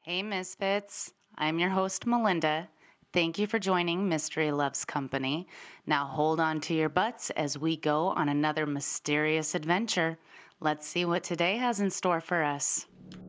Hey, Misfits. I'm your host, Melinda. Thank you for joining Mystery Loves Company. Now hold on to your butts as we go on another mysterious adventure. Let's see what today has in store for us.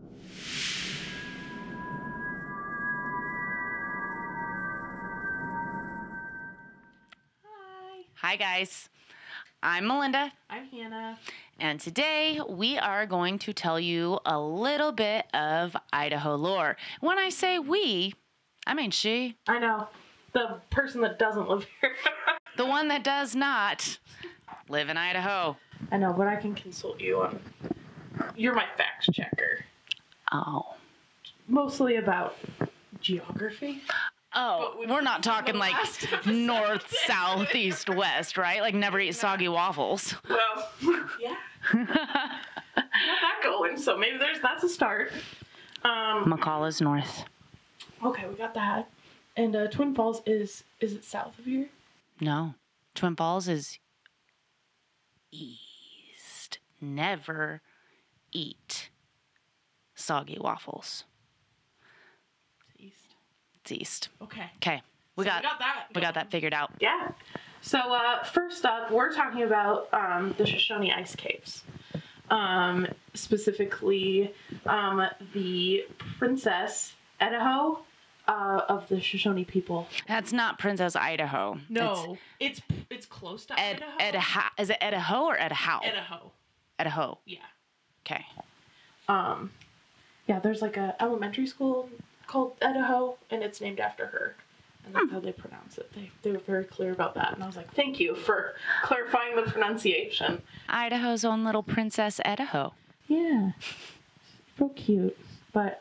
Hi, guys. I'm Melinda. I'm Hannah. And today we are going to tell you a little bit of Idaho lore. When I say we, I mean she. I know. The person that doesn't live here. The one that does not live in Idaho. I know, but I can consult you on. You're my fact checker. Oh. Mostly about geography. Oh, we're not talking like north, south, east, west, right? Like never eat soggy waffles. Well, yeah. Got that going, so maybe that's a start. McCall is north. Okay, we got that. And Twin Falls is it south of here? No. Twin Falls is east. Never eat soggy waffles. East. It's east. Okay. Okay. We got that figured out. Yeah. So first up, we're talking about the Shoshone Ice Caves. Specifically, the Princess Idaho of the Shoshone people. That's not Princess Idaho. No, it's close to Idaho. Is it Idaho or Idaho? Idaho. Idaho. Yeah. Okay. Yeah, there's like a elementary school called Idaho, and it's named after her. And that's how they pronounce it. They were very clear about that. And I was like, thank you for clarifying the pronunciation. Idaho's own little Princess Idaho. Yeah. So cute. But,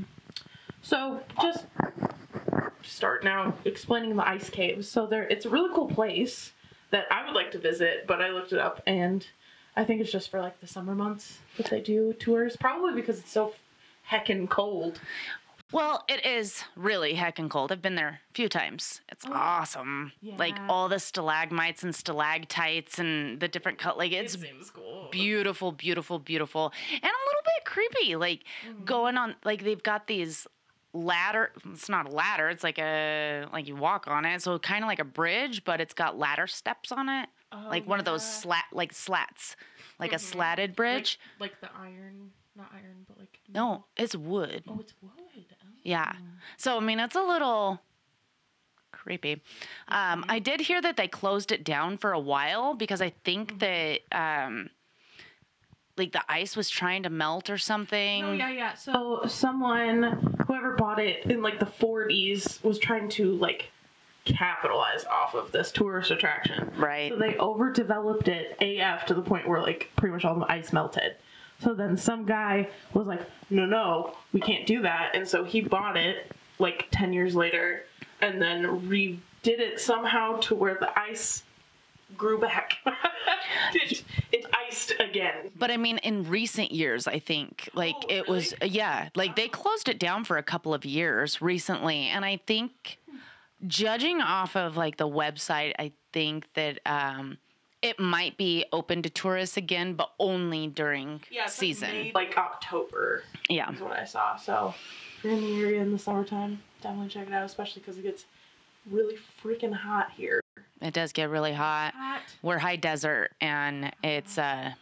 so just start now explaining the ice caves. So it's a really cool place that I would like to visit, but I looked it up and I think it's just for like the summer months that they do tours. Probably because it's so heckin' cold. Well, it is really heckin' cold. I've been there a few times. It's awesome. Yeah. Like all the stalagmites and stalactites and the different like it's seems cool. beautiful, beautiful, beautiful, and a little bit creepy. Like going on, like they've got these ladder. It's not a ladder. It's like you walk on it. So kind of like a bridge, but it's got ladder steps on it. Like one of those slats, like a slatted bridge. Like the iron, not iron, but like. No, it's wood. Oh, it's wood. Oh. Yeah. So, I mean, it's a little creepy. I did hear that they closed it down for a while because I think that, like, the ice was trying to melt or something. Oh, yeah. So, whoever bought it in, like, the 40s was trying to, like, capitalize off of this tourist attraction. Right. So, they overdeveloped it AF to the point where, like, pretty much all the ice melted. So then some guy was like, no, we can't do that. And so he bought it like 10 years later and then redid it somehow to where the ice grew back. it iced again. But I mean, in recent years, I think, like it was, like they closed it down for a couple of years recently. And I think judging off of like the website, I think that, it might be open to tourists again, but only during season. Like October. Yeah. Is what I saw. So if you're in the area in the summertime, definitely check it out, especially because it gets really freaking hot here. It does get really hot. We're high desert, and it's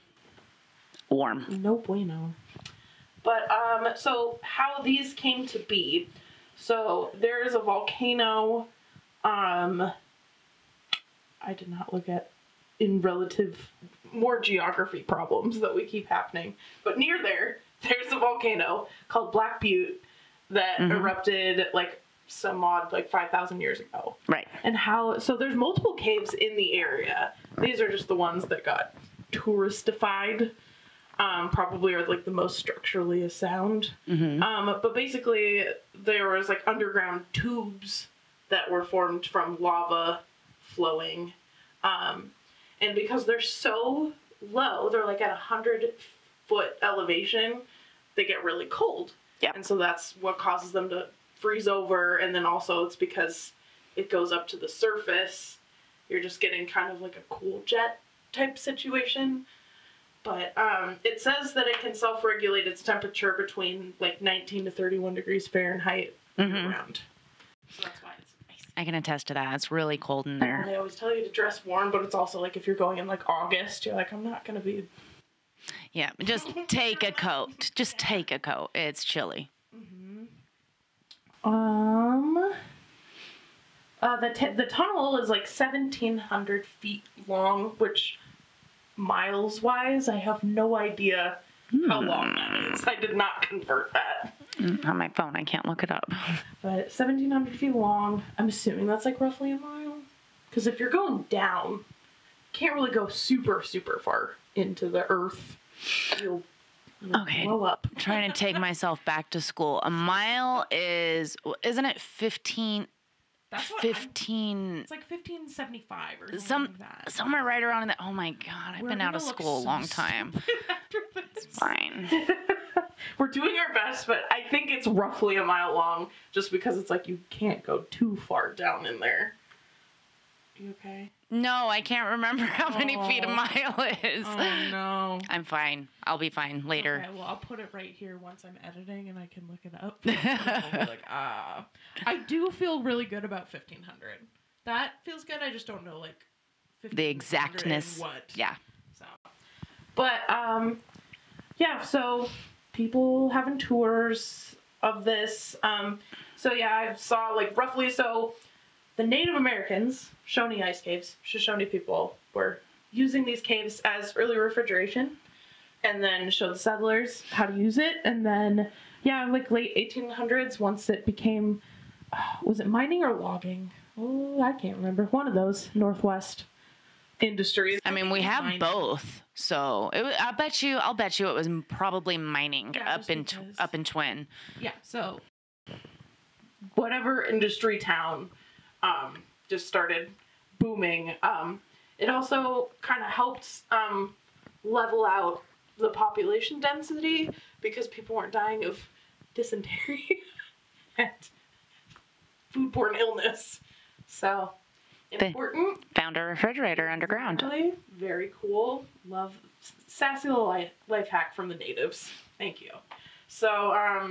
warm. No bueno. But, so how these came to be. So there is a volcano, I did not look at in relative more geography problems that we keep happening. But near there's a volcano called Black Butte that erupted like some odd like 5,000 years ago. Right. And so there's multiple caves in the area. These are just the ones that got touristified. Probably are like the most structurally sound. But basically there was like underground tubes that were formed from lava flowing. And because they're so low, they're like at 100-foot elevation, they get really cold. Yeah. And so that's what causes them to freeze over. And then also it's because it goes up to the surface. You're just getting kind of like a cool jet type situation. But it says that it can self-regulate its temperature between like 19 to 31 degrees Fahrenheit year-round. So that's why it's nice. I can attest to that. It's really cold in there. They always tell you to dress warm, but it's also like if you're going in like August, you're like, I'm not going to be... Yeah, just take a coat. Just take a coat. It's chilly. The tunnel is like 1,700 feet long, which miles-wise, I have no idea how long that is. I did not convert that. On my phone, I can't look it up. But 1,700 feet long, I'm assuming that's like roughly a mile. Because if you're going down, you can't really go super, super far into the earth. You'll blow up. I'm trying to take myself back to school. A mile isn't it 15? That's what 15. It's like 1575 or something like that. Somewhere right around in that. Oh my God, I've been out of school a long time. After this. It's fine. We're doing our best, but I think it's roughly a mile long just because it's like you can't go too far down in there. You okay? No, I can't remember how many feet a mile is. Oh, no. I'm fine. I'll be fine later. Okay, well, I'll put it right here once I'm editing and I can look it up. I'll be like, I do feel really good about 1,500. That feels good. I just don't know, like, The exactness. What. Yeah. So, but, yeah, so people having tours of this. So, yeah, I saw, like, roughly, so the Native Americans, Shoshone Ice Caves, Shoshone people, were using these caves as early refrigeration and then showed the settlers how to use it. And then, yeah, like late 1800s, once it became, was it mining or logging? Oh, I can't remember. One of those Northwest industries. I mean, we have mining. both. So I'll bet you it was probably mining up in Twin. Yeah, so whatever industry town just started booming. It also kind of helped level out the population density because people weren't dying of dysentery and foodborne illness. So important. Found a refrigerator underground. Really, very cool. Love sassy little life hack from the natives. Thank you. So,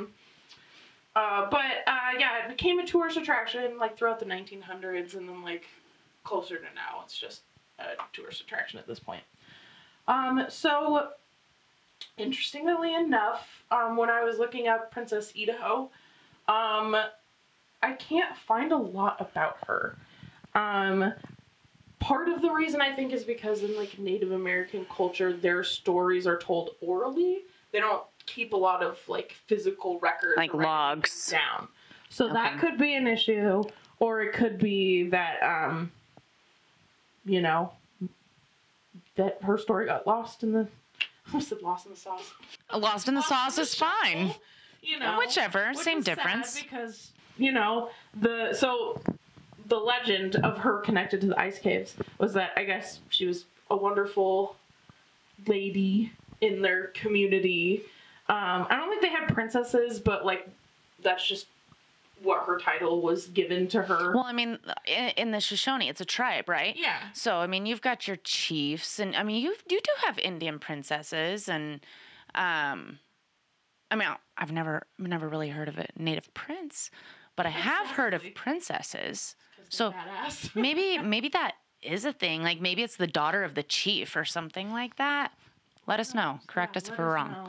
yeah, it became a tourist attraction like throughout the 1900s, and then like closer to now, it's just a tourist attraction at this point. So interestingly enough, when I was looking up Princess Idaho, I can't find a lot about her. Part of the reason I think is because in like Native American culture, their stories are told orally. They don't keep a lot of like physical records, like logs down. So that could be an issue, or it could be that you know, that her story got lost in the. I almost said lost in the sauce. Lost in the sauce is fine. You know, whichever, same difference. Because you know the legend of her connected to the ice caves was that I guess she was a wonderful lady in their community. I don't think they had princesses, but like that's just what her title was given to her. Well, I mean, in the Shoshone, it's a tribe, right? Yeah. So, I mean, you've got your chiefs, and I mean, you do have Indian princesses, and I mean, I've never really heard of a native prince, but I have heard of princesses. So maybe that is a thing. Like maybe it's the daughter of the chief or something like that. Let us know. Correct us if we're wrong.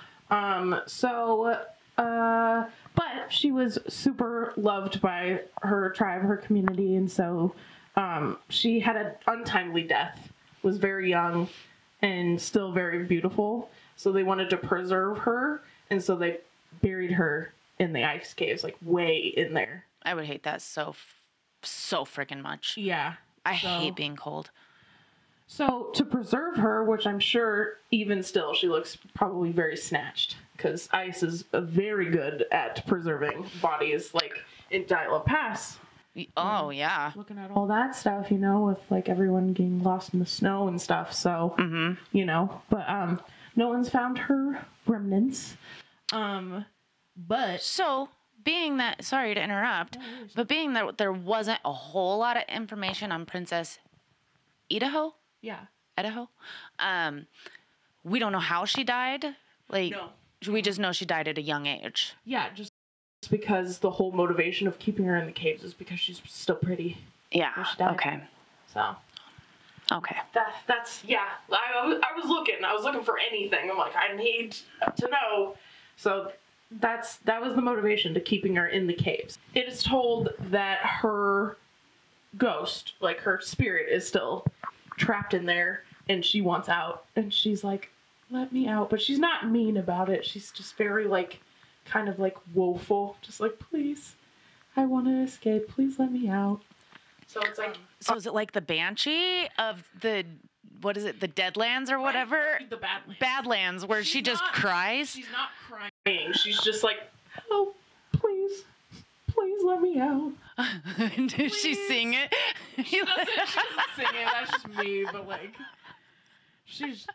But she was super loved by her tribe, her community, and so she had an untimely death, was very young, and still very beautiful. So they wanted to preserve her, and so they buried her in the ice caves, like way in there. I would hate that so freaking much. Yeah. I hate being cold. So to preserve her, which I'm sure even still she looks probably very snatched because ice is very good at preserving bodies, like in Dial-Up Pass. Oh, yeah. Looking at all that stuff, you know, with like everyone getting lost in the snow and stuff. So, you know, but no one's found her remnants. But so being that, sorry to interrupt, but being that there wasn't a whole lot of information on Princess Idaho. Yeah. Idaho. we don't know how she died. Like, No. we just know she died at a young age. Yeah, just because the whole motivation of keeping her in the caves is because she's still pretty. Yeah. She died. Okay. So. Okay. That's yeah. I was looking for anything. I'm like, I need to know. So that was the motivation to keeping her in the caves. It is told that her ghost, like her spirit, is still trapped in there, and she wants out. And she's like, "Let me out," but she's not mean about it. She's just very like, kind of like woeful, just like, "Please, I want to escape. Please let me out." So it's like. So is it like the Banshee of the, what is it, the Deadlands or whatever? The Badlands. Badlands, where she just cries? She's not crying. She's just like, "Oh, please, please let me out." Did she sing it? She doesn't sing it. That's just me. But like, she's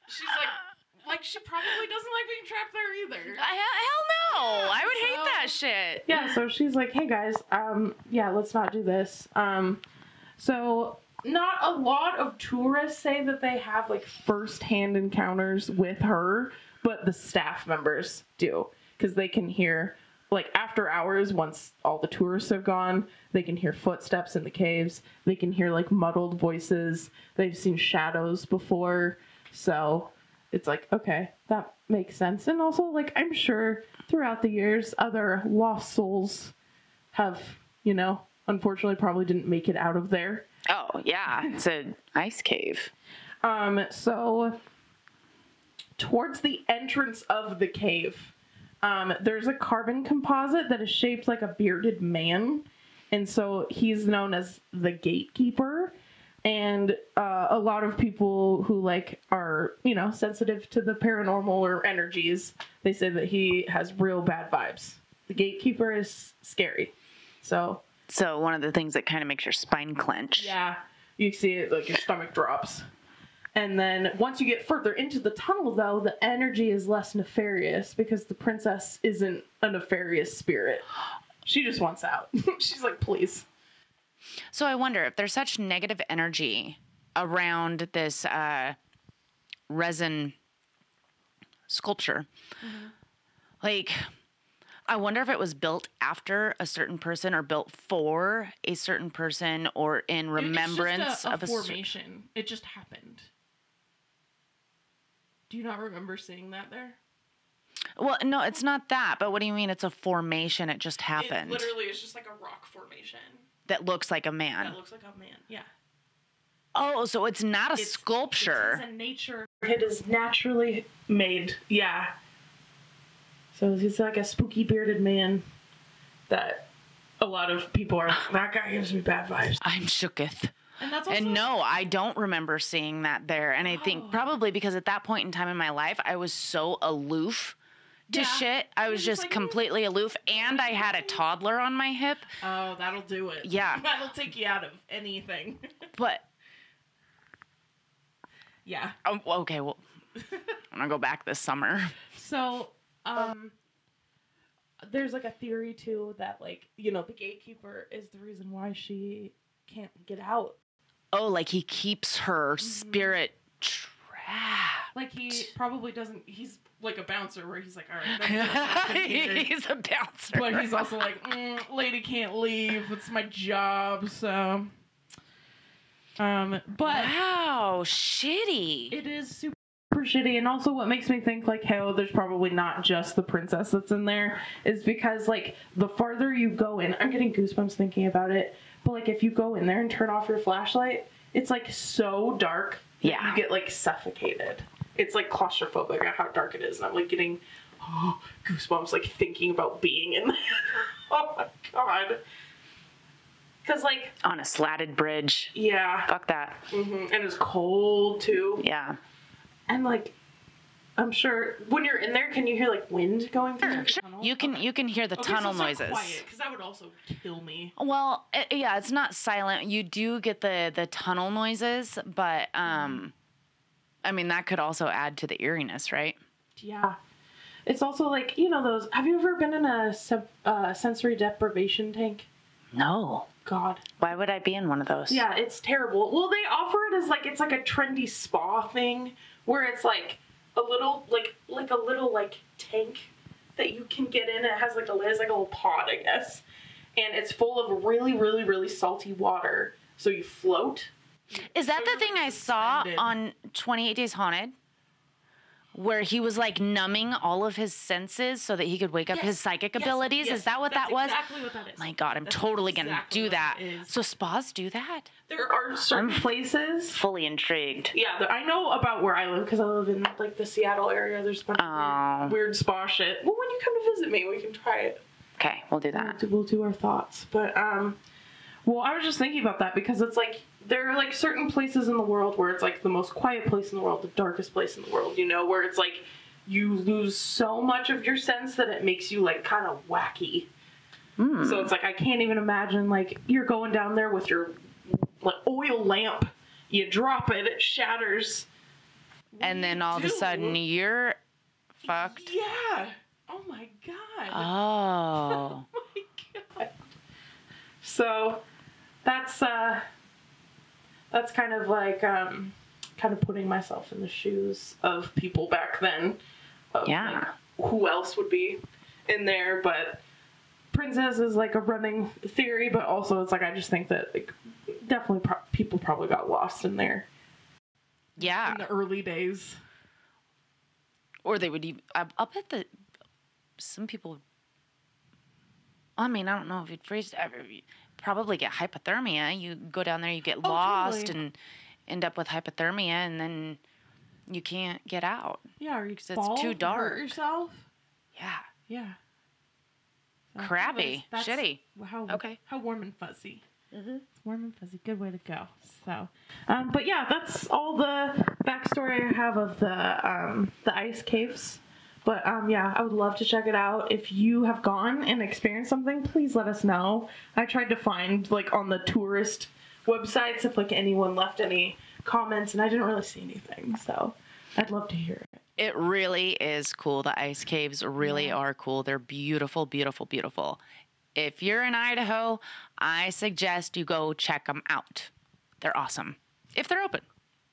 like she probably doesn't like being trapped there either. Hell no! I would hate that shit. Yeah. So she's like, "Hey guys, yeah, let's not do this." So not a lot of tourists say that they have like first-hand encounters with her, but the staff members do, because they can hear, like, after hours, once all the tourists have gone, they can hear footsteps in the caves. They can hear like muddled voices. They've seen shadows before. So it's like, okay, that makes sense. And also, like, I'm sure throughout the years, other lost souls have, you know, unfortunately probably didn't make it out of there. Oh, yeah. It's an ice cave. So towards the entrance of the cave, there's a carbon composite that is shaped like a bearded man. And so he's known as the gatekeeper. And a lot of people who like are, you know, sensitive to the paranormal or energies, they say that he has real bad vibes. The gatekeeper is scary. So one of the things that kind of makes your spine clench. yeah, you see it, like your stomach drops. And then once you get further into the tunnel, though, the energy is less nefarious because the princess isn't a nefarious spirit. She just wants out. She's like, please. So I wonder if there's such negative energy around this resin sculpture. Mm-hmm. Like, I wonder if it was built after a certain person or built for a certain person or in remembrance of a formation. It just happened. Do you not remember seeing that there? Well, no, it's not that. But what do you mean it's a formation? It just happened. It literally is just like a rock formation. That looks like a man. That looks like a man, yeah. Oh, so it's not a sculpture. It's in nature. It is naturally made, yeah. So he's like a spooky bearded man that a lot of people are like, that guy gives me bad vibes. I'm shooketh. And that's also... And no, I don't remember seeing that there. And I think probably because at that point in time in my life, I was so aloof to shit. I was just like, completely aloof. And I had a toddler on my hip. Oh, that'll do it. Yeah. That'll take you out of anything. But... yeah. Okay, well, I'm going to go back this summer. So... there's like a theory too that, like, you know, the gatekeeper is the reason why she can't get out. Oh, like he keeps her spirit trapped. Like he probably doesn't. He's like a bouncer where he's like, all right, he's a bouncer, but he's also like, lady can't leave. It's my job. So, but wow, shitty. It is super shitty. And also what makes me think like, hey, there's probably not just the princess that's in there is because like the farther you go in, I'm getting goosebumps thinking about it, but like if you go in there and turn off your flashlight, it's like so dark that you get like suffocated. It's like claustrophobic at how dark it is, and I'm like getting goosebumps like thinking about being in there. Oh my god. Because like on a slatted bridge. Yeah. Fuck that. Mm-hmm. And it's cold too. Yeah. And like, I'm sure when you're in there, can you hear like wind going through the tunnel? You can hear the tunnel noises. Quiet, because that would also kill me. Well, yeah, it's not silent. You do get the tunnel noises, but I mean that could also add to the eeriness, right? Yeah. It's also like, you know those. Have you ever been in a sensory deprivation tank? No. God. Why would I be in one of those? Yeah, it's terrible. Well, they offer it as like, it's like a trendy spa thing where it's like a little like a little like tank that you can get in. It has like a lid, it's like a little pod, I guess, and it's full of really, really, really salty water. So you float. Is that the thing I saw suspended. on 28 Days Haunted? Where he was like numbing all of his senses so that he could wake up his psychic abilities. Yes, Is that what that's that was? Exactly what that is. My God, I'm That's totally going to exactly do what that. it is. So spas do that? There are certain places. Fully intrigued. Yeah, I know about where I live because I live in like the Seattle area. There's a bunch of weird spa shit. Well, when you come to visit me, we can try it. Okay, we'll do that. We'll do our thoughts. But well, I was just thinking about that because it's like there are like certain places in the world where it's like the most quiet place in the world, the darkest place in the world, you know, where it's like you lose so much of your sense that it makes you like kind of wacky. So it's like I can't even imagine like you're going down there with your like oil lamp, you drop it, it shatters, And then all of a sudden you're fucked. Yeah. Oh my God. Oh. Oh my God. So that's kind of like kind of putting myself in the shoes of people back then. Of, Yeah. like, who else would be in there? But Princess is like a running theory, but also it's like I just think that like definitely people probably got lost in there Yeah. in the early days. Or they would even, I'll bet that some people, I mean, I don't know if you'd freeze, probably get hypothermia. You go down there, you get lost totally. and end up with hypothermia, and then you can't get out. Yeah, or you it's too dark. hurt yourself. Yeah. Yeah. So, Crappy. anyways, that's Shitty. Okay. How warm and fuzzy. It's warm and fuzzy. Good way to go. So, but yeah, that's all the backstory I have of the ice caves. But yeah, I would love to check it out. If you have gone and experienced something, please let us know. I tried to find like on the tourist websites if like anyone left any comments, and I didn't really see anything. So, I'd love to hear it. It really is cool. The ice caves really are cool. They're beautiful, beautiful, beautiful. If you're in Idaho, I suggest you go check them out. They're awesome. If they're open.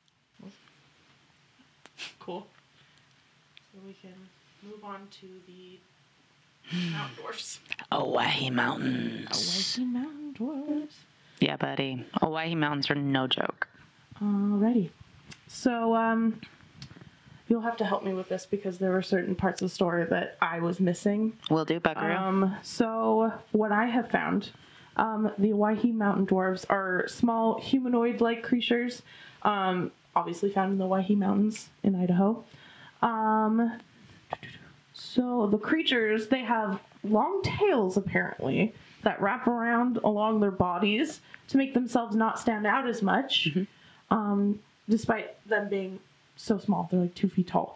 Cool. So we can move on to the mountain dwarfs. Owyhee Mountains. Owyhee Mountain Dwarfs. Yeah, buddy. Owyhee Mountains are no joke. Alrighty. So, you'll have to help me with this because there were certain parts of the story that I was missing. Will do, Buckaroo. So what I have found, the Owyhee Mountain Dwarves are small humanoid-like creatures, obviously found in the Owyhee Mountains in Idaho. So the creatures, they have long tails apparently that wrap around along their bodies to make themselves not stand out as much, despite them being so small. They're like 2 feet tall.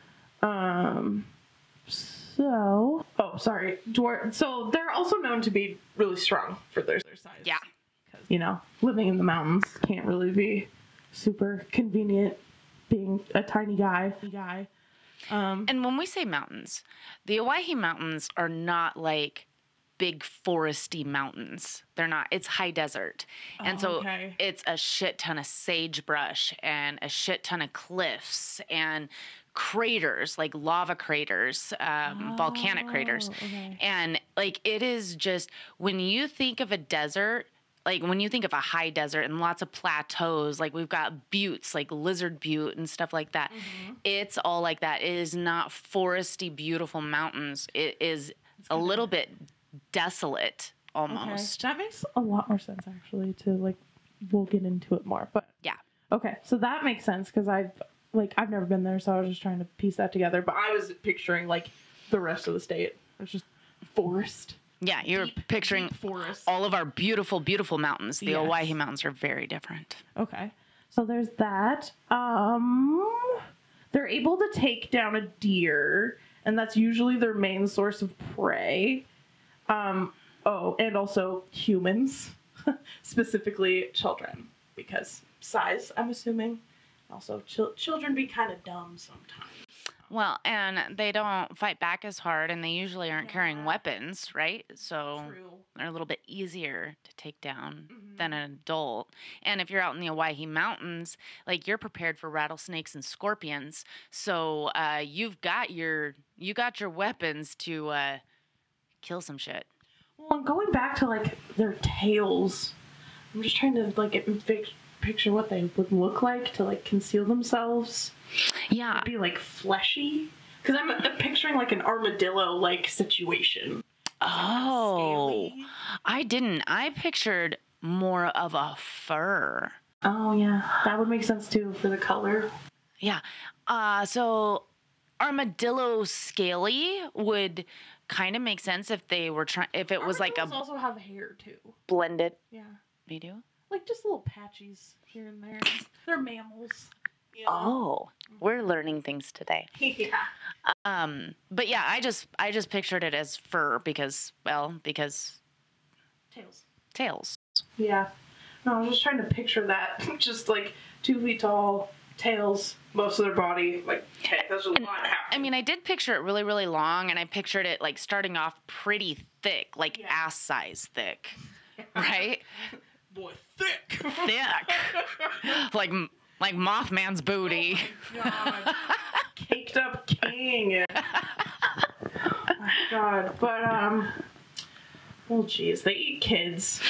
So they're also known to be really strong for their size. Yeah. Because, you know, living in the mountains can't really be super convenient being a tiny guy. And when we say mountains, the Owyhee Mountains are not like big foresty mountains. They're not. It's high desert. And so it's a shit ton of sagebrush and a shit ton of cliffs and craters, like lava craters, volcanic craters. Okay. And like it is just, when you think of a desert, like when you think of a high desert and lots of plateaus, like we've got buttes, like Lizard Butte and stuff like that. It's all like that. It is not foresty, beautiful mountains. It is a little bit desolate almost. Okay. That makes a lot more sense actually to like, we'll get into it more, but Yeah. okay. So that makes sense because I've never been there. So I was just trying to piece that together, but I was picturing like the rest of the state. It's just forest. Yeah, you're picturing Deep forest. all of our beautiful, beautiful mountains. The Yes. Owyhee Mountains are very different. Okay. So there's that. They're able to take down a deer, and that's usually their main source of prey. And also humans, specifically children, because size, I'm assuming. Also, children be kind of dumb sometimes. Well, and they don't fight back as hard, and they usually aren't carrying weapons, right? So True. they're a little bit easier to take down Mhm. than an adult. And if you're out in the Owyhee Mountains, like you're prepared for rattlesnakes and scorpions, so you've got your weapons to kill some shit. Well, and going back to like their tails, I'm just trying to like picture what they would look like to like conceal themselves. Yeah, It'd be like fleshy, because I'm picturing like an armadillo like situation. Oh, Scaly. I didn't. I pictured more of a fur. Oh yeah, that would make sense too for the color. Yeah. So armadillo scaly would kind of make sense if they were trying. If it was like a Armadillos also have hair too. blended. Yeah, They do. like just little patches here and there. They're mammals. You know? Oh, we're learning things today. Yeah. But yeah, I just pictured it as fur because Tails. tails. Yeah. No, I was just trying to picture that. Just like 2 feet tall, tails, most of their body. Like, okay, there's a lot happening. I mean, I did picture it really, really long, and I pictured it like starting off pretty thick, like Yeah. ass size thick, right? Boy, thick. Thick, like Mothman's booty. God. Caked up king. Oh my God. But, well, geez, they eat kids.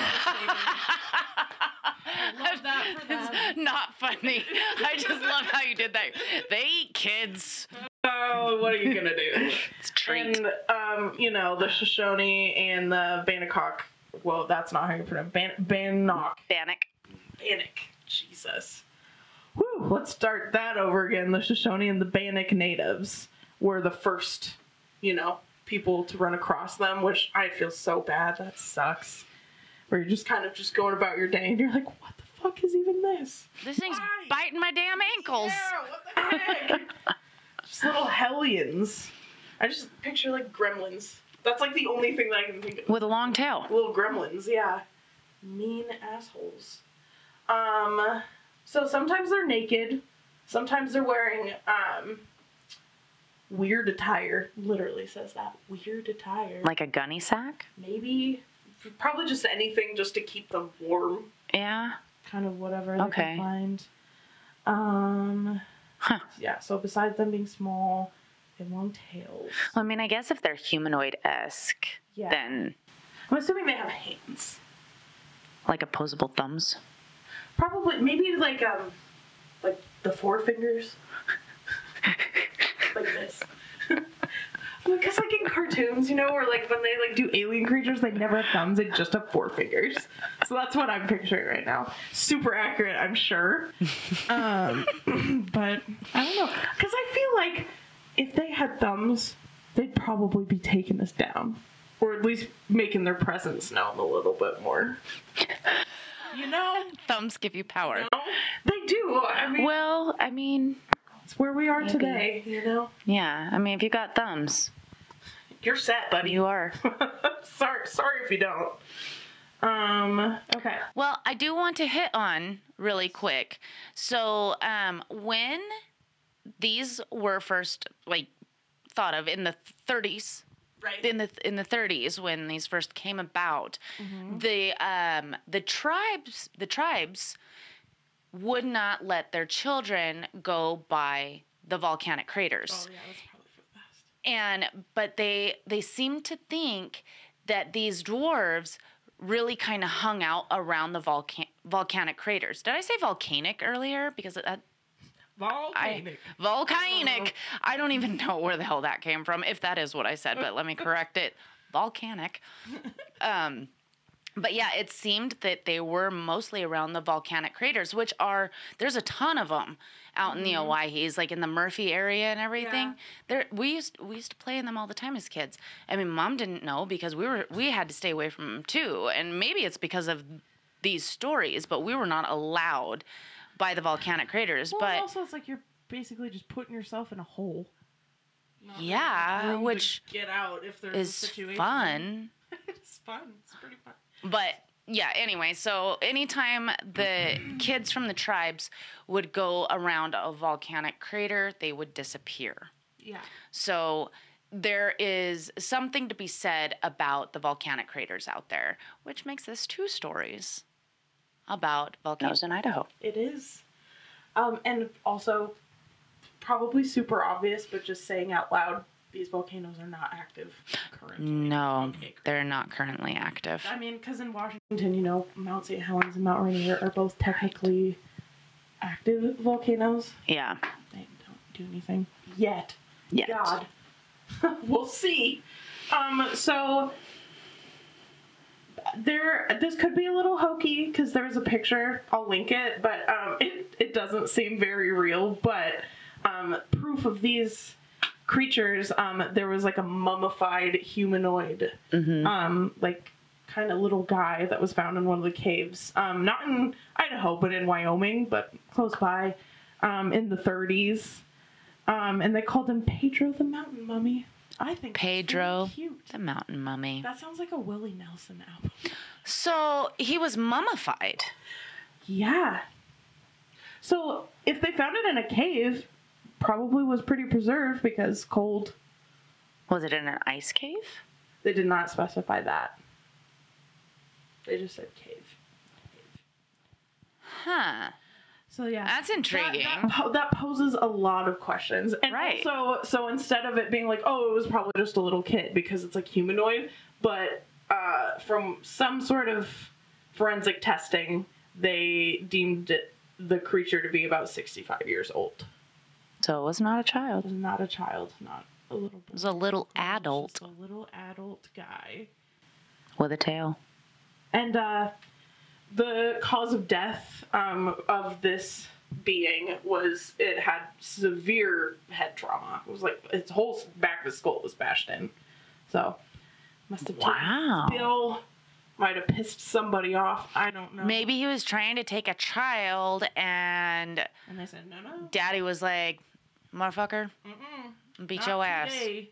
I love that for them. It's not funny. I just love how you did that. They eat kids. Oh, what are you gonna do? It's a treat. And, you know, the Shoshone and the Bannock. Well, that's not how you pronounce it. Bannock. Bannock. Jesus. Whew, let's start that over again. The Shoshone and the Bannock natives were the first, you know, people to run across them, which I feel so bad. That sucks. Where you're just kind of just going about your day and you're like, what the fuck is even this? This thing's Why? biting my damn ankles. Yeah, what the heck? Just little hellions. I just picture like gremlins. That's like the only thing that I can think of. With a long tail. Little gremlins, yeah. Mean assholes. So sometimes they're naked. Sometimes they're wearing, weird attire. Literally says that. Weird attire. Like a gunny sack? Maybe. Probably just anything just to keep them warm. Yeah. Kind of whatever they Okay. can find. Huh. Yeah, so besides them being small, they have long tails. Well, I mean, I guess if they're humanoid-esque, Yeah. then I'm assuming they have hands. like opposable thumbs. Probably, maybe like the forefingers. Like this. Because like in cartoons, you know, where like when they like do alien creatures, they never have thumbs, they just have forefingers. So that's what I'm picturing right now. Super accurate, I'm sure. But I don't know. Because I feel like if they had thumbs, they'd probably be taking us down. Or at least making their presence known a little bit more. You know? Thumbs give you power. No, they do. I mean, Well, I mean, it's where we are maybe. today, you know? yeah. I mean, if you got thumbs, You're set, buddy. you are. sorry if you don't. Okay. Well, I do want to hit on really quick. So, when these were first like thought of in the 30s, Right. in the 30s when these first came about, the tribes would not let their children go by the volcanic craters. Oh, yeah, that's probably for the best. But they seem to think that these dwarves really kind of hung out around the volcanic craters. Did I say volcanic earlier? Because volcanic. I don't even know where the hell that came from, if that is what I said, but let me correct it. Volcanic. But yeah, it seemed that they were mostly around the volcanic craters, which there's a ton of them out in the Owyhees, like in the Murphy area and everything. We used to play in them all the time as kids. I mean, Mom didn't know because we had to stay away from them too, and maybe it's because of these stories, but we were not allowed by the volcanic craters. Well, but also it's like you're basically just putting yourself in a hole. Not yeah, room to which get out if there's a is situation. fun. It's fun. It's pretty fun. But yeah, anyway, so anytime the kids from the tribes would go around a volcanic crater, they would disappear. Yeah. So there is something to be said about the volcanic craters out there, which makes this 2 stories about volcanoes in Idaho. It is. And also, probably super obvious, but just saying out loud, these volcanoes are not active currently. No, they're not currently active. I mean, because in Washington, you know, Mount St. Helens and Mount Rainier are both technically active volcanoes. Yeah. They don't do anything yet. Yet. God. We'll see. So this could be a little hokey because there's a picture. I'll link it, but it doesn't seem very real. But proof of these creatures, there was like a mummified humanoid, like kind of little guy that was found in one of the caves. Not in Idaho, but in Wyoming, but close by, in the 30s. And they called him Pedro the Mountain Mummy. I think Pedro that's really cute. the Mountain Mummy. That sounds like a Willie Nelson album. So he was mummified. Yeah. So if they found it in a cave, probably was pretty preserved because cold. Was it in an ice cave? They did not specify that. They just said cave. Huh. So yeah, That's intriguing. That poses a lot of questions, and Right. also, so instead of it being like, oh, it was probably just a little kid because it's like humanoid, but from some sort of forensic testing, they deemed the creature to be about 65 years old. So it was not a child. It was not a child, not a little boy. It was a little adult Just a little adult guy. with a tail. And the cause of death of this being was it had severe head trauma. It was like its whole back of the skull was bashed in. So must have Wow. taken Bill, might have pissed somebody off. I don't know. Maybe he was trying to take a child and And they said, no. Daddy was like, motherfucker, beat your ass. Today.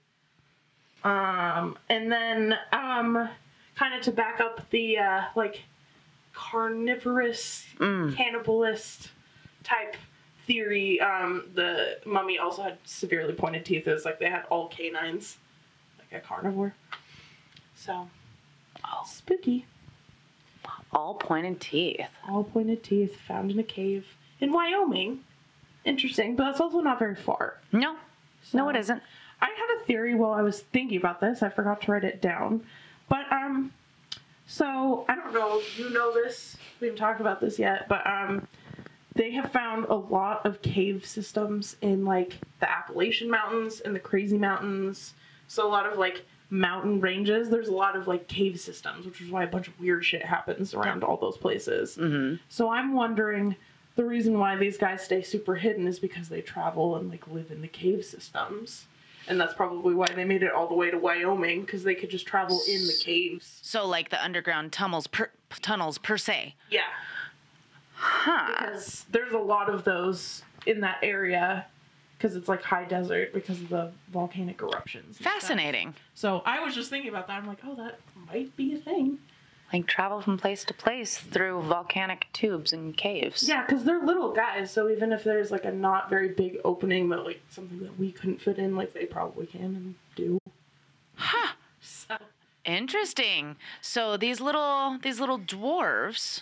And then kind of to back up the like carnivorous cannibalist type theory, the mummy also had severely pointed teeth. It was like they had all canines, like a carnivore. So spooky. All pointed teeth. All pointed teeth found in a cave in Wyoming. Interesting, but that's also not very far. No. No, it isn't. I had a theory while I was thinking about this. I forgot to write it down. But, so, I don't know if you know this. We haven't talked about this yet. But, they have found a lot of cave systems in, like, the Appalachian Mountains and the Crazy Mountains. So, a lot of, like, mountain ranges. There's a lot of, like, cave systems, which is why a bunch of weird shit happens around all those places. Mm-hmm. So, I'm wondering, the reason why these guys stay super hidden is because they travel and, like, live in the cave systems. And that's probably why they made it all the way to Wyoming, because they could just travel in the caves. So, like the underground tunnels per se. Yeah. Huh. Because there's a lot of those in that area, because it's like high desert because of the volcanic eruptions. Fascinating. So I was just thinking about that. I'm like, oh, that might be a thing. Like travel from place to place through volcanic tubes and caves. Yeah, because they're little guys, so even if there's like a not very big opening that like something that we couldn't fit in, like they probably can and do. Huh. So Interesting. So these little dwarves,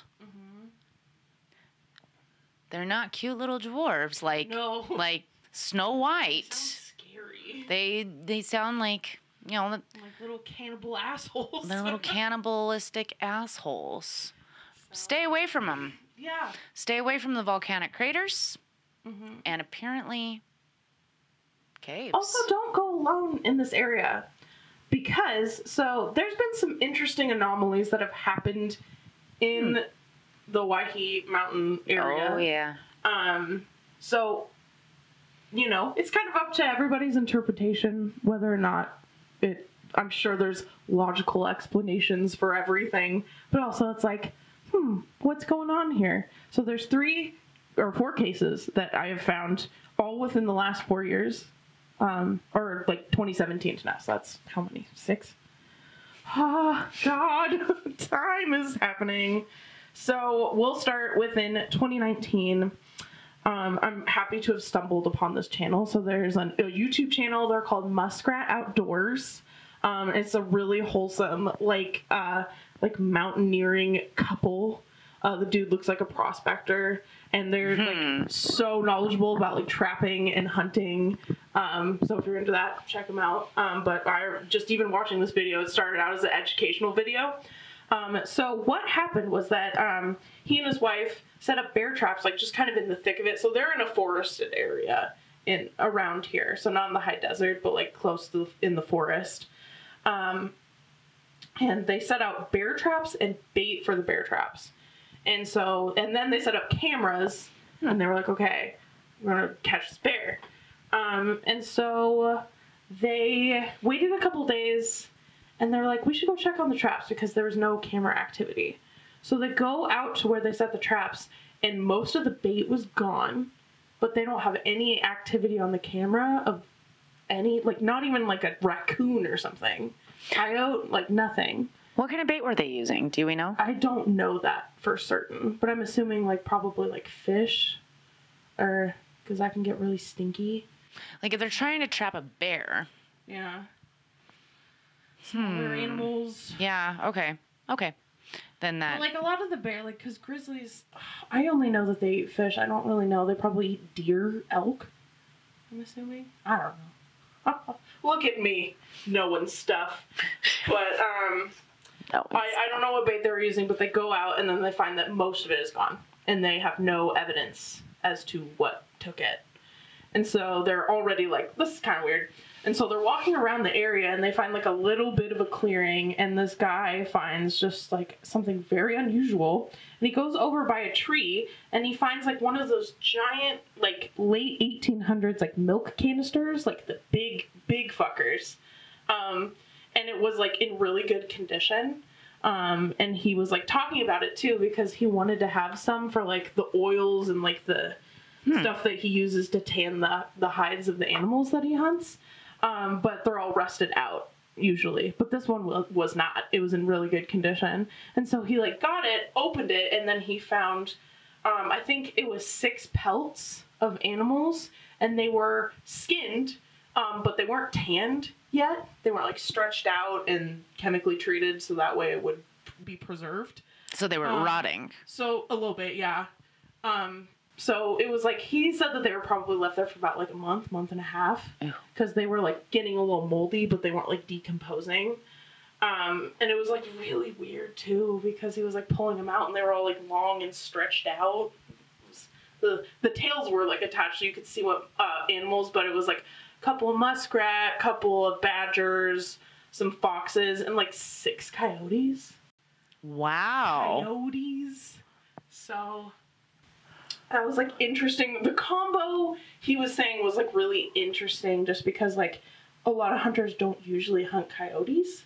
they're not cute little dwarves like No. like Snow White. sounds scary. They sound like, you know, Like little cannibal assholes. they're little cannibalistic assholes. Stay away from them. Yeah. Stay away from the volcanic craters. And apparently caves. Also, don't go alone in this area. Because, so, there's been some interesting anomalies that have happened in the Waihee Mountain area. Oh, yeah. So, you know, it's kind of up to everybody's interpretation whether or not I'm sure there's logical explanations for everything, but also it's like, what's going on here? So there's 3 or 4 cases that I have found, all within the last 4 years, or like 2017 to now. So that's how many? 6? Ah, God, time is happening. So we'll start within 2019. I'm happy to have stumbled upon this channel. So there's a YouTube channel. They're called Muskrat Outdoors. It's a really wholesome, like mountaineering couple. The dude looks like a prospector, and they're like so knowledgeable about like trapping and hunting. So if you're into that, check them out. But I just even watching this video, it started out as an educational video. So what happened was that he and his wife set up bear traps, like just kind of in the thick of it. So they're in a forested area in around here, so not in the high desert, but like close to in the forest. And they set out bear traps and bait for the bear traps. And then they set up cameras, and they were like, okay, we're going to catch this bear. And so they waited a couple days, and they're like, we should go check on the traps because there was no camera activity. So they go out to where they set the traps, and most of the bait was gone, but they don't have any activity on the camera of any, like not even like a raccoon or something. Coyote, like nothing. What kind of bait were they using? Do we know? I don't know that for certain, but I'm assuming like probably like fish, or because that can get really stinky. Like if they're trying to trap a bear. Yeah. Smaller animals. Yeah. Okay. Then that. But like a lot of the bear, like because grizzlies, I only know that they eat fish. I don't really know. They probably eat deer, elk. I'm assuming. I don't know. Look at me knowing stuff, but I don't know what bait they were using, but they go out and then they find that most of it is gone, and they have no evidence as to what took it. And so they're already like, this is kind of weird. And so they're walking around the area, and they find like a little bit of a clearing, and this guy finds just like something very unusual. And he goes over by a tree, and he finds like one of those giant, like late 1800s, like milk canisters, like the big fuckers. And it was like in really good condition. And he was like talking about it too, because he wanted to have some for like the oils and like the stuff that he uses to tan the hides of the animals that he hunts. But they're all rusted out usually. But this one was not. It was in really good condition. And so he like got it, opened it, and then he found, I think it was 6 pelts of animals, and they were skinned, but they weren't tanned yet. They weren't like stretched out and chemically treated so that way it would be preserved. So they were rotting. So a little bit, yeah. So it was like, he said that they were probably left there for about like a month and a half, because they were like getting a little moldy, but they weren't like decomposing. And it was like really weird too, because he was like pulling them out and they were all like long and stretched out. The tails were like attached so you could see what animals, but it was like a couple of muskrat, couple of badgers, some foxes, and like 6 coyotes. Wow. Coyotes. So that was like interesting. The combo he was saying was like really interesting, just because like a lot of hunters don't usually hunt coyotes,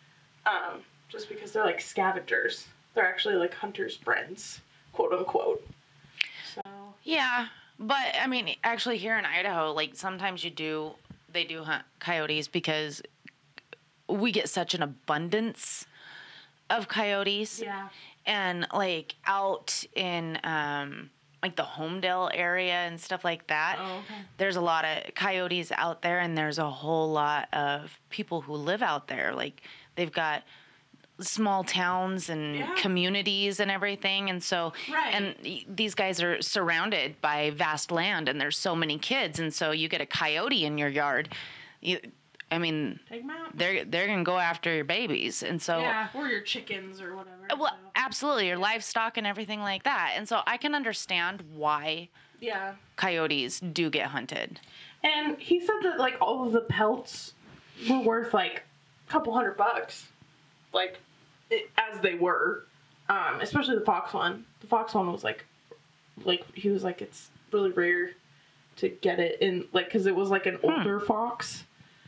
just because they're like scavengers. They're actually like hunters' friends, quote unquote. So yeah, but I mean, actually here in Idaho, like sometimes they do hunt coyotes because we get such an abundance of coyotes. yeah. And like out in like the Homedale area and stuff like that, there's a lot of coyotes out there, and there's a whole lot of people who live out there. Like they've got small towns and communities and everything, and so and these guys are surrounded by vast land, and there's so many kids, and so you get a coyote in your yard, I mean, take them out. they're gonna go after your babies, and so or your chickens or whatever. well, absolutely, your livestock and everything like that, and so I can understand why coyotes do get hunted. And he said that like all of the pelts were worth like a couple $100, like as they were, especially the fox one. The fox one was like he was like, it's really rare to get it in, like, because it was like an older fox.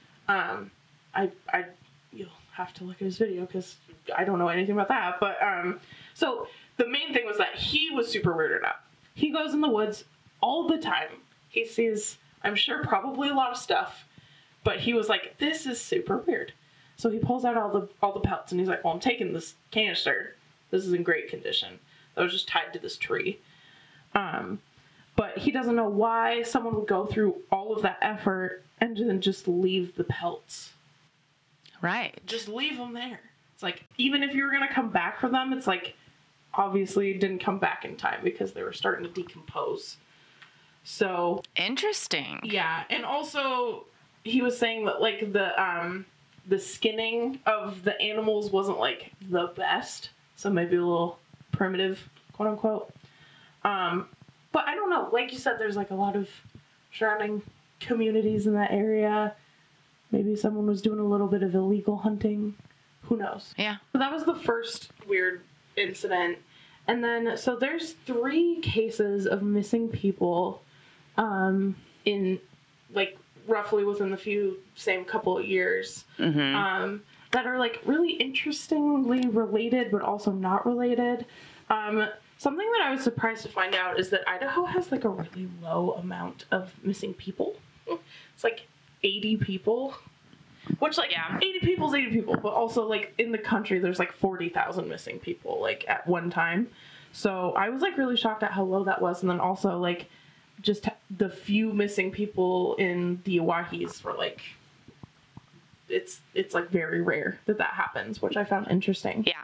You'll have to look at his video because I don't know anything about that. But so the main thing was that he was super weirded out. He goes in the woods all the time. He sees, I'm sure, probably a lot of stuff. But he was like, this is super weird. So he pulls out all the pelts and he's like, well, I'm taking this canister. This is in great condition. That was just tied to this tree. But he doesn't know why someone would go through all of that effort and then just leave the pelts. Right. Just leave them there. It's like, even if you were going to come back for them, it's like, obviously it didn't come back in time because they were starting to decompose. So. Interesting. Yeah. And also, he was saying that, like, the skinning of the animals wasn't, like, the best. So maybe a little primitive, quote unquote. But I don't know. Like you said, there's like a lot of surrounding communities in that area. Maybe someone was doing a little bit of illegal hunting. Who knows? Yeah. So that was the first weird incident. And then, so there's 3 cases of missing people in, like, roughly within the same couple of years. Mm-hmm. That are, like, really interestingly related, but also not related. Something that I was surprised to find out is that Idaho has, like, a really low amount of missing people. It's, like, 80 people. Which, like, yeah. 80 people is 80 people, but also, like, in the country, there's, like, 40,000 missing people, like, at one time. So I was, like, really shocked at how low that was. And then also, like, just the few missing people in the Oahes were, like, it's like, very rare that happens, which I found interesting. Yeah.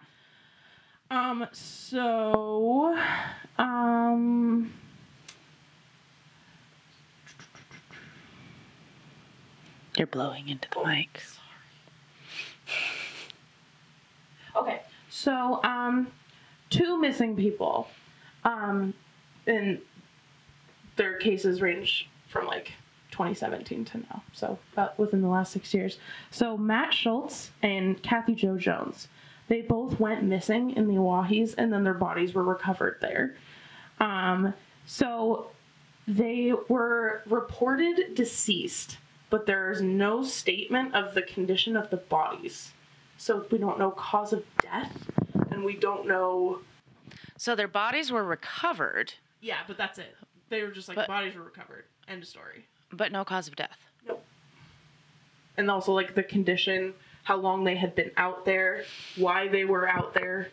So, You're blowing into the mic. Okay, so, 2 missing people, and their cases range from, like, 2017 to now, so about within the last 6 years. So Matt Schultz and Kathy Jo Jones, they both went missing in the Oahes, and then their bodies were recovered there. So they were reported deceased, but there's no statement of the condition of the bodies. So we don't know cause of death, and we don't know... So their bodies were recovered. Yeah, but that's it. They were just like, bodies were recovered. End of story. But no cause of death. Nope. And also, like, the condition, how long they had been out there, why they were out there.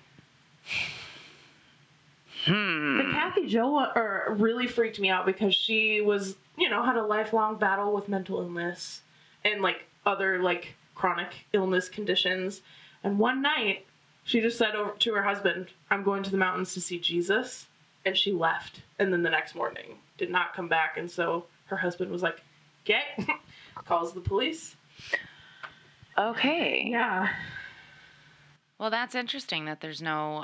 The Kathy Jo really freaked me out because she was, had a lifelong battle with mental illness and, like, other, like, chronic illness conditions. And one night, she just said over to her husband, I'm going to the mountains to see Jesus. And she left. And then the next morning did not come back. And so her husband was like, okay, calls the police. Okay. Yeah. Well, that's interesting that there's no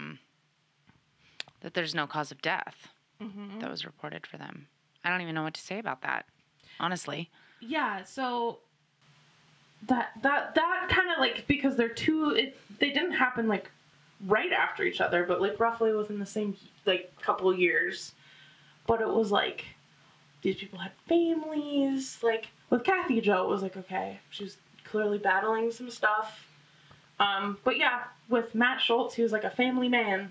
cause of death that was reported for them. I don't even know what to say about that, honestly. Yeah, so that kind of, like, because they're they didn't happen, like, right after each other, but, like, roughly within the same, like, couple of years. But it was like, these people had families. Like, with Kathy Jo, it was like, okay, she was clearly battling some stuff. But yeah, with Matt Schultz, he was like a family man,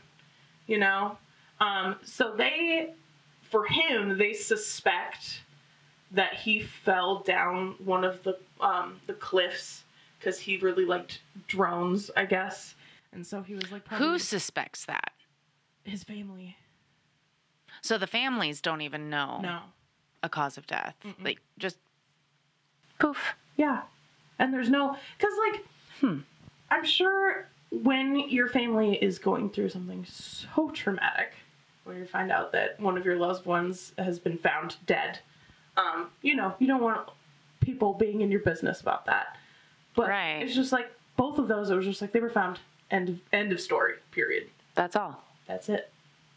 So for him, they suspect that he fell down one of the cliffs because he really liked drones, I guess. And so he was like, probably... Who suspects that? His family. So the families don't even know a cause of death. Mm-mm. Like, just poof. Yeah. And there's no... Because, like, I'm sure when your family is going through something so traumatic, where you find out that one of your loved ones has been found dead, you don't want people being in your business about that. But It's just like, both of those, it was just like, they were found... End of story, period. That's all. That's it.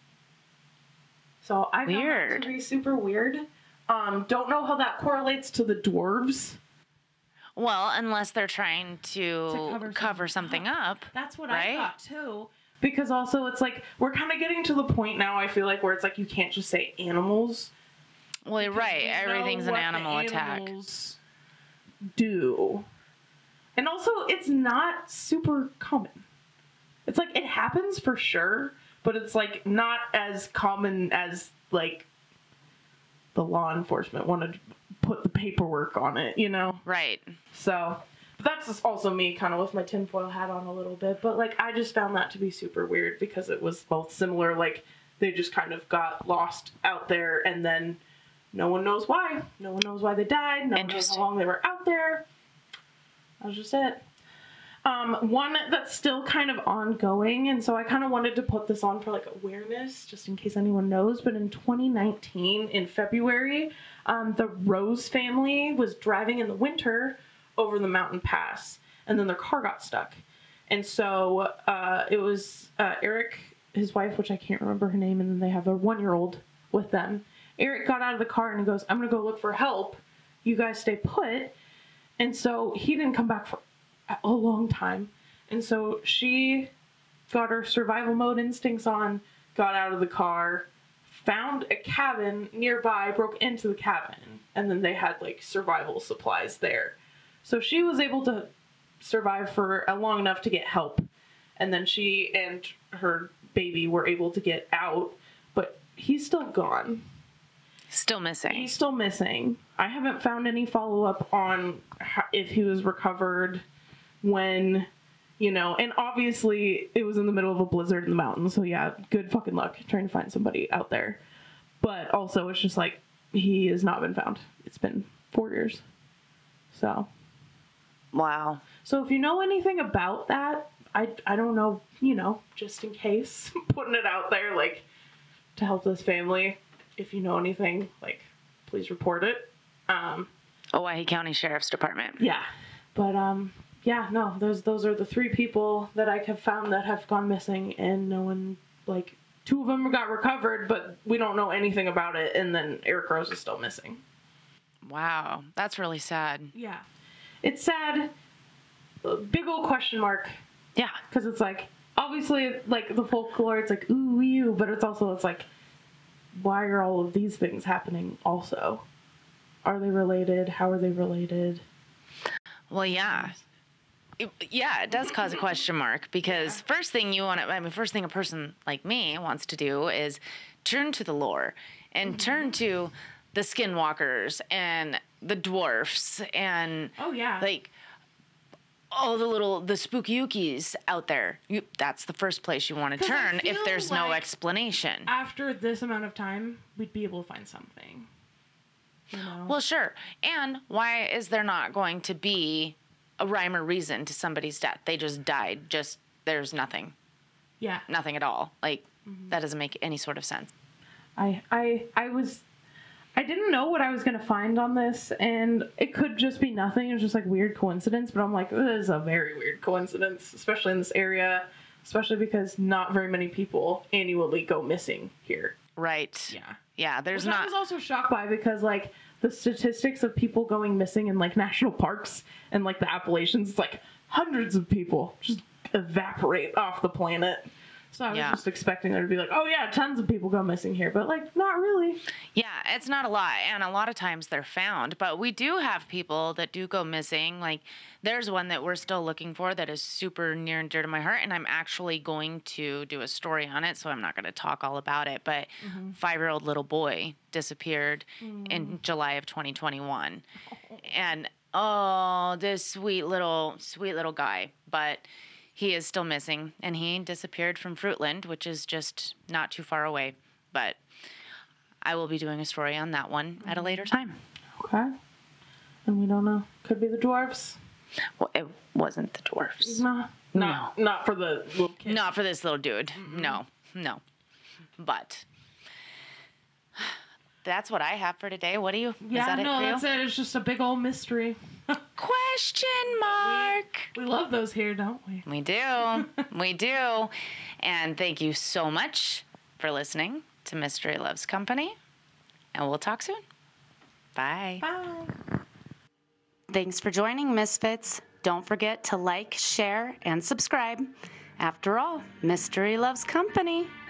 So I found that to be super weird. Don't know how that correlates to the dwarves. Well, unless they're trying to cover something up. That's what I thought too. Because also it's like, we're kind of getting to the point now, I feel like, where it's like, you can't just say animals. Well, you're right. Everything's an animal attack. Do. And also, it's not super common. It's like, it happens for sure, but it's like not as common as, like, the law enforcement want to put the paperwork on it, Right. So, That's just also me kind of with my tinfoil hat on a little bit. But, like, I just found that to be super weird because it was both similar. Like, they just kind of got lost out there and then no one knows why. No one knows why they died. No one knows how long they were out there. That was just it. One that's still kind of ongoing, and so I kind of wanted to put this on for like awareness, just in case anyone knows, but in 2019, in February, the Rose family was driving in the winter over the mountain pass, and then their car got stuck. And so it was Eric, his wife, which I can't remember her name, and then they have a 1-year-old with them. Eric got out of the car and he goes, "I'm going to go look for help. You guys stay put." And so he didn't come back for a long time. And so she got her survival mode instincts on, got out of the car, found a cabin nearby, broke into the cabin, and then they had like survival supplies there. So she was able to survive for long enough to get help. And then she and her baby were able to get out, but he's still gone. Still missing. He's still missing. I haven't found any follow-up on if he was recovered, when, you know, and obviously it was in the middle of a blizzard in the mountains, so yeah, good fucking luck trying to find somebody out there. But also, it's just like, he has not been found. It's been 4 years. So. Wow. So if you know anything about that, I don't know, you know, just in case, putting it out there, like, to help this family. If you know anything, like, please report it. Owyhee County Sheriff's Department. Yeah. But, yeah, no, those are the 3 people that I have found that have gone missing, and no one, like, 2 of them got recovered, but we don't know anything about it, and then Eric Rose is still missing. Wow, that's really sad. Yeah. It's sad. Big old question mark. Yeah. Because it's like, obviously, like, the folklore, it's like, ooh, you, but it's also, it's like, why are all of these things happening also? Are they related? How are they related? Well, yeah. It does cause a question mark, because first thing a person like me wants to do is turn to the lore and turn to the skinwalkers and the dwarfs and like all the spookyookies out there. That's the first place you want to turn if there's no explanation. After this amount of time, we'd be able to find something. You know? Well, sure. And why is there not going to be a rhyme or reason to somebody's death? They just died. There's nothing. Yeah. Nothing at all. Like, that doesn't make any sort of sense. I didn't know what I was going to find on this, and it could just be nothing. It was just like weird coincidence, but I'm like, this is a very weird coincidence, especially in this area, especially because not very many people annually go missing here. Right. Yeah. Yeah, there's Which not. I was also shocked by, because like the statistics of people going missing in like national parks and like the Appalachians, it's like hundreds of people just evaporate off the planet. So I was just expecting there to be like, oh yeah, tons of people go missing here, but like not really. Yeah, it's not a lot, and a lot of times they're found, but we do have people that do go missing. Like, there's one that we're still looking for that is super near and dear to my heart, and I'm actually going to do a story on it, so I'm not going to talk all about it, but 5-year-old little boy disappeared in July of 2021. And this sweet little guy, but he is still missing, and he disappeared from Fruitland, which is just not too far away. But I will be doing a story on that one at a later time. Okay. And we don't know. Could be the dwarves. Well, it wasn't the dwarfs. No. Not for the little kid. Not for this little dude. No. But that's what I have for today. What do you? Yeah, is that no, it for you? that's it. It's just a big old mystery. Question mark. We love those here, don't we? We do. We do. And thank you so much for listening to Mystery Loves Company. And we'll talk soon. Bye. Bye. Thanks for joining, Misfits. Don't forget to like, share, and subscribe. After all, Mystery Loves Company.